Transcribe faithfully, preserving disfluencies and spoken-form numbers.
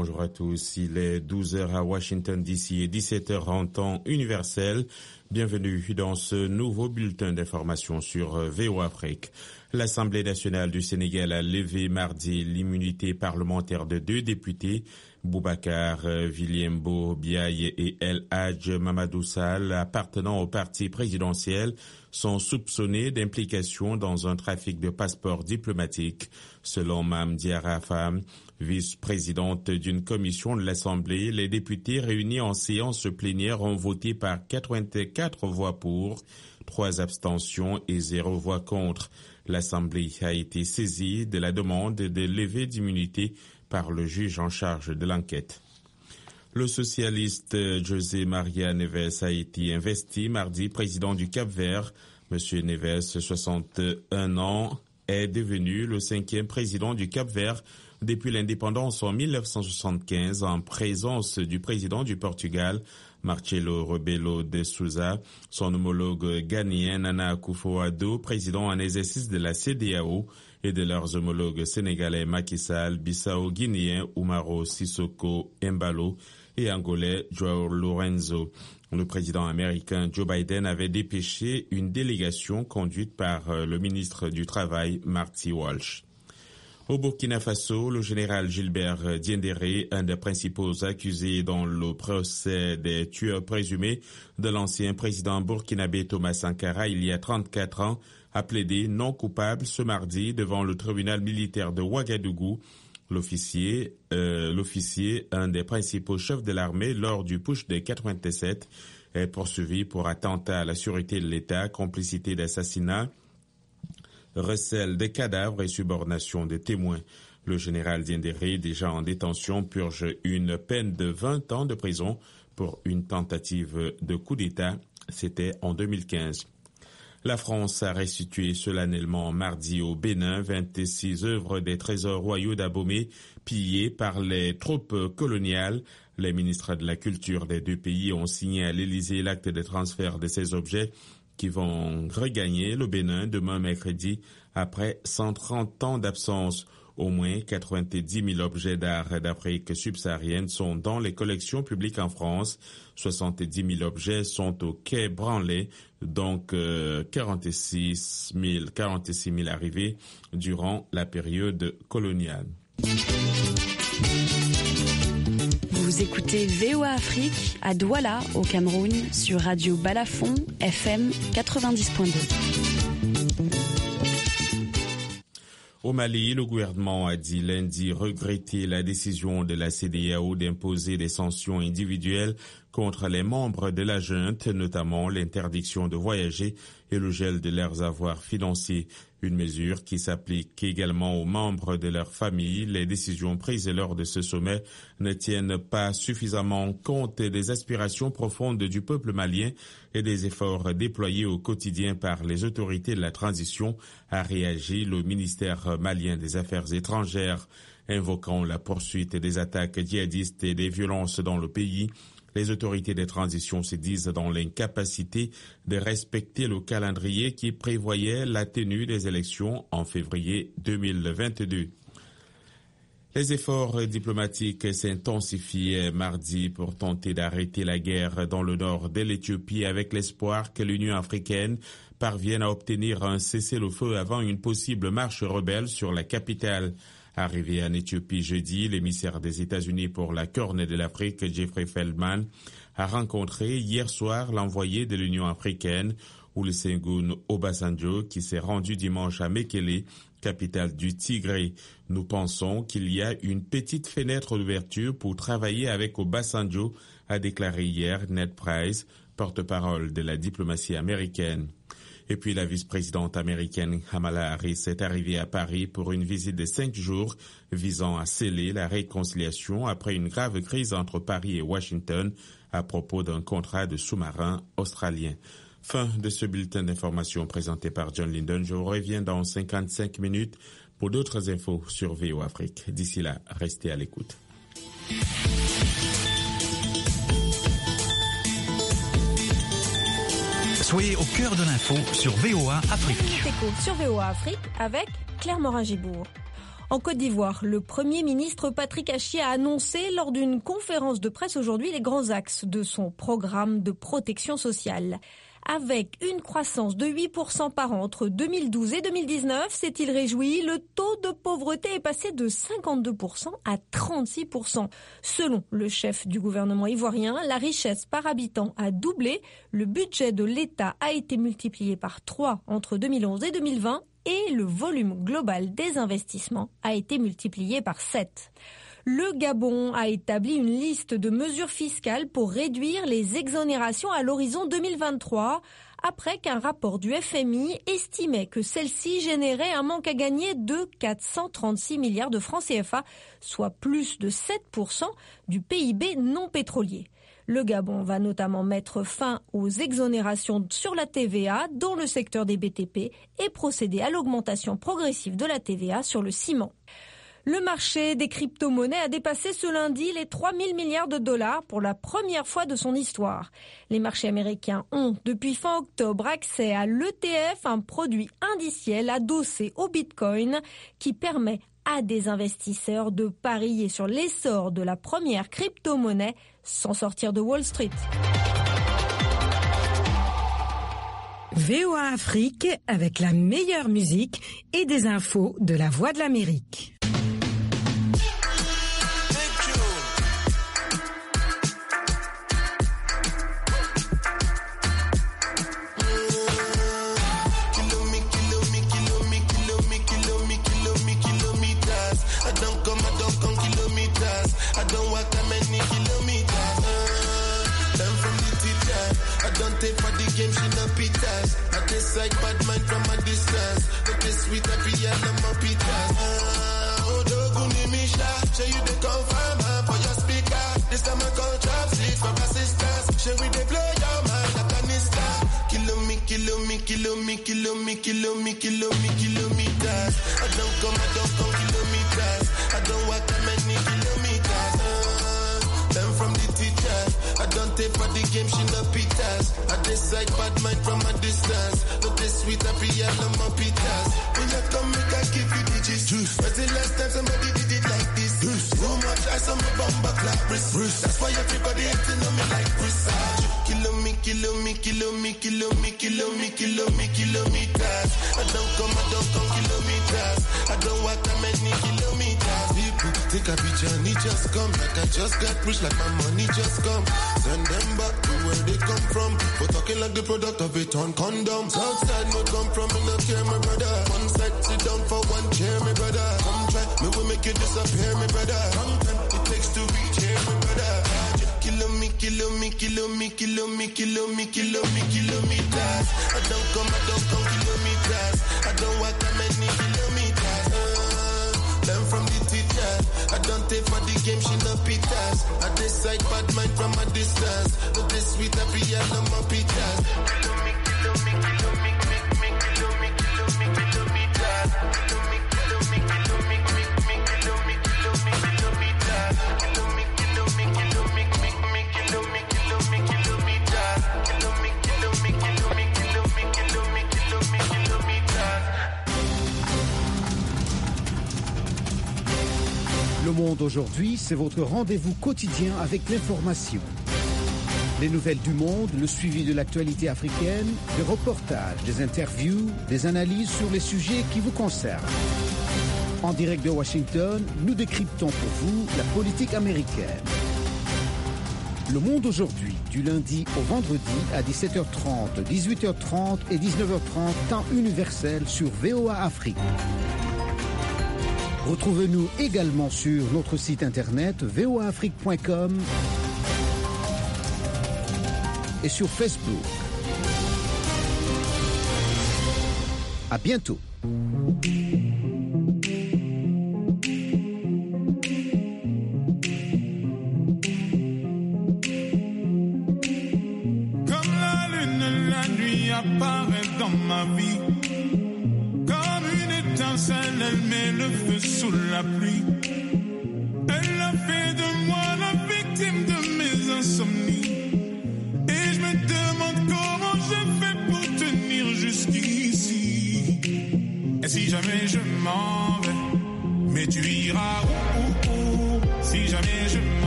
bonjour à tous. Il est douze heures à Washington D C et dix-sept heures en temps universel. Bienvenue dans ce nouveau bulletin d'information sur V O A Afrique. L'Assemblée nationale du Sénégal a levé mardi l'immunité parlementaire de deux députés, Boubacar Williambo Biaye et El Hadj Mamadou Sall, appartenant au parti présidentiel, sont soupçonnés d'implication dans un trafic de passeports diplomatiques. Selon Mame Diarra Fam, vice-présidente d'une commission de l'Assemblée, les députés réunis en séance plénière ont voté par quatre-vingt-quatre voix pour, trois abstentions et zéro voix contre. L'Assemblée a été saisie de la demande de levée d'immunité par le juge en charge de l'enquête. Le socialiste José Maria Neves a été investi mardi président du Cap-Vert. Monsieur Neves, soixante et un ans, est devenu le cinquième président du Cap-Vert depuis l'indépendance en mille neuf cent soixante-quinze, en présence du président du Portugal, Marcelo Rebelo de Sousa, son homologue ghanéen Nana Akufo-Addo, président en exercice de la C E D E A O, et de leurs homologues sénégalais Macky Sall, bissau-guinéen Umaro Sissoko Embalo et angolais João Lourenço. Le président américain Joe Biden avait dépêché une délégation conduite par le ministre du Travail Marty Walsh. Au Burkina Faso, le général Gilbert Diendéré, un des principaux accusés dans le procès des tueurs présumés de l'ancien président burkinabé Thomas Sankara il y a trente-quatre ans, a plaidé non coupable ce mardi devant le tribunal militaire de Ouagadougou. L'officier, euh, l'officier, un des principaux chefs de l'armée lors du putsch de quatre-vingt-sept, est poursuivi pour attentat à la sûreté de l'État, complicité d'assassinat, recel des cadavres et subornation des témoins. Le général Diendéré, déjà en détention, purge une peine de vingt ans de prison pour une tentative de coup d'État. C'était en deux mille quinze. La France a restitué solennellement mardi au Bénin vingt-six œuvres des trésors royaux d'Abomey pillées par les troupes coloniales. Les ministres de la Culture des deux pays ont signé à l'Élysée l'acte de transfert de ces objets qui vont regagner le Bénin demain mercredi après cent trente ans d'absence. Au moins quatre-vingt-dix mille objets d'art d'Afrique subsaharienne sont dans les collections publiques en France. soixante-dix mille objets sont au quai Branly, donc euh, quarante-six mille arrivés durant la période coloniale. Vous écoutez V O A Afrique à Douala, au Cameroun, sur Radio Balafon, F M quatre-vingt-dix point deux. Au Mali, le gouvernement a dit lundi regretter la décision de la C E D E A O d'imposer des sanctions individuelles contre les membres de la junte, notamment l'interdiction de voyager et le gel de leurs avoirs financiers. Une mesure qui s'applique également aux membres de leur famille. Les décisions prises lors de ce sommet ne tiennent pas suffisamment compte des aspirations profondes du peuple malien et des efforts déployés au quotidien par les autorités de la transition, a réagi le ministère malien des Affaires étrangères. Invoquant la poursuite des attaques djihadistes et des violences dans le pays, les autorités de transition se disent dans l'incapacité de respecter le calendrier qui prévoyait la tenue des élections en février deux mille vingt-deux. Les efforts diplomatiques s'intensifient mardi pour tenter d'arrêter la guerre dans le nord de l'Éthiopie avec l'espoir que l'Union africaine parvienne à obtenir un cessez-le-feu avant une possible marche rebelle sur la capitale. Arrivé en Éthiopie jeudi, l'émissaire des États-Unis pour la Corne de l'Afrique, Jeffrey Feldman, a rencontré hier soir l'envoyé de l'Union africaine, Olusegun Obasanjo, qui s'est rendu dimanche à Mekele, capitale du Tigré. Nous pensons qu'il y a une petite fenêtre d'ouverture pour travailler avec Obasanjo, a déclaré hier Ned Price, porte-parole de la diplomatie américaine. Et puis la vice-présidente américaine Kamala Harris est arrivée à Paris pour une visite de cinq jours visant à sceller la réconciliation après une grave crise entre Paris et Washington à propos d'un contrat de sous-marin australien. Fin de ce bulletin d'information présenté par John Linden. Je vous reviens dans cinquante-cinq minutes pour d'autres infos sur V O Afrique. D'ici là, restez à l'écoute. Soyez au cœur de l'info sur V O A Afrique. Écho sur V O A Afrique avec Claire Morin-Gibourg. En Côte d'Ivoire, le Premier ministre Patrick Achié a annoncé lors d'une conférence de presse aujourd'hui les grands axes de son programme de protection sociale. Avec une croissance de huit pour cent par an entre deux mille douze et deux mille dix-neuf, s'est-il réjoui, le taux de pauvreté est passé de cinquante-deux pour cent à trente-six pour cent. Selon le chef du gouvernement ivoirien, la richesse par habitant a doublé, le budget de l'État a été multiplié par trois entre deux mille onze et deux mille vingt et le volume global des investissements a été multiplié par sept. Le Gabon a établi une liste de mesures fiscales pour réduire les exonérations à l'horizon deux mille vingt-trois, après qu'un rapport du F M I estimait que celle-ci générait un manque à gagner de quatre cent trente-six milliards de francs C F A, soit plus de sept pour cent du P I B non pétrolier. Le Gabon va notamment mettre fin aux exonérations sur la T V A dans le secteur des B T P et procéder à l'augmentation progressive de la T V A sur le ciment. Le marché des crypto-monnaies a dépassé ce lundi les trois mille milliards de dollars pour la première fois de son histoire. Les marchés américains ont, depuis fin octobre, accès à l'E T F, un produit indiciel adossé au Bitcoin qui permet à des investisseurs de parier sur l'essor de la première crypto-monnaie sans sortir de Wall Street. V O A Afrique avec la meilleure musique et des infos de la Voix de l'Amérique. Like bad man from a distance, but this sweet happy and I'm a pitas. Oh, Doguni Misha, show you the confirm for your speaker. This time I call trap seat for assistance. Show we they blow your mind like an instant. Kilo me, kilo me, kilo me, kilo me, kilo me, kilo me, kilometers. I don't come, I don't come kilometers. I don't walk that many kilometers. Uh, them from the teacher. I don't take for the game, she no pitas. I decide bad mind from a distance. But this sweet happy and I'm a pitas. When you come, make I give you digits. Juice. When's the last time somebody did it like this? Juice. So much ice on my bumper clap wrist. That's why everybody hating on me like Chris. Kilo me, kilo me, kilo me, kilo me, kilo me, kilo me, kilometers. I don't come, I don't come kilometers. I don't walk that many kilometers. People take a picture and it just come. Like I just got rich, like my money just come. Send them back to where they come from. For talking like the product of a torn condom. Outside no come from, me no care, my brother. One side, sit down for one chair, my brother. Come try, me will make you disappear, my brother. Long time it takes to reach here, my brother. Kilo me, kilo me, kilo me, kilo me, kilo me, kilo me, kilometers. I don't come, I don't come kilometers. I don't walk that many kilometers. Uh, them from the teacher. I don't take for the game, she no pitas. I decide bad mind from a distance. But this sweet happy and I'm a pitas. Kilo me, kilo me, kilo me, me, me, kilo me, kilo me, kilometers. Kilo me, kilo me, kilo me, me, me, kilo me, kilo me, kilometers. Kilo me, kilo me, kilo me, me, me, kilo me, kilo me, kilometers. Kilo me, kilo me, kilo me, kilo me, kilo me, kilo me, kilometers. Le Monde aujourd'hui, c'est votre rendez-vous quotidien avec l'information. Les nouvelles du monde, le suivi de l'actualité africaine, des reportages, des interviews, des analyses sur les sujets qui vous concernent. En direct de Washington, nous décryptons pour vous la politique américaine. Le Monde aujourd'hui, du lundi au vendredi à dix-sept heures trente, dix-huit heures trente et dix-neuf heures trente, temps universel sur V O A Afrique. Retrouvez-nous également sur notre site internet v o a afrique point com et sur Facebook. À bientôt. Comme la lune, la nuit apparaît dans ma vie. Comme une étincelle, elle met le feu sous la pluie.